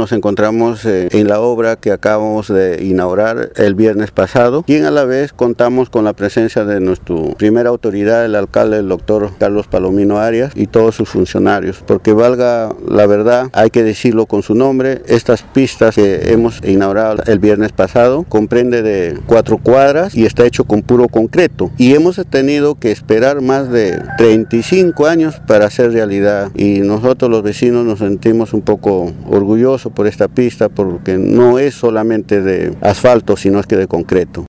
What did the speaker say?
nos encontramos en la obra que acabamos de inaugurar el viernes pasado, y a la vez contamos con la presencia de nuestra primera autoridad, el alcalde, el doctor Carlos Palomino Arias, y todos sus funcionarios, porque valga la verdad, hay que decirlo con su nombre, estas pistas que hemos inaugurado el viernes pasado comprende de 4 cuadras y está hecho con puro concreto, y hemos tenido que esperar más de 35 años para hacer realidad, y nosotros los vecinos nos sentimos un poco orgullosos por esta pista, porque no es solamente de asfalto, sino es que de concreto.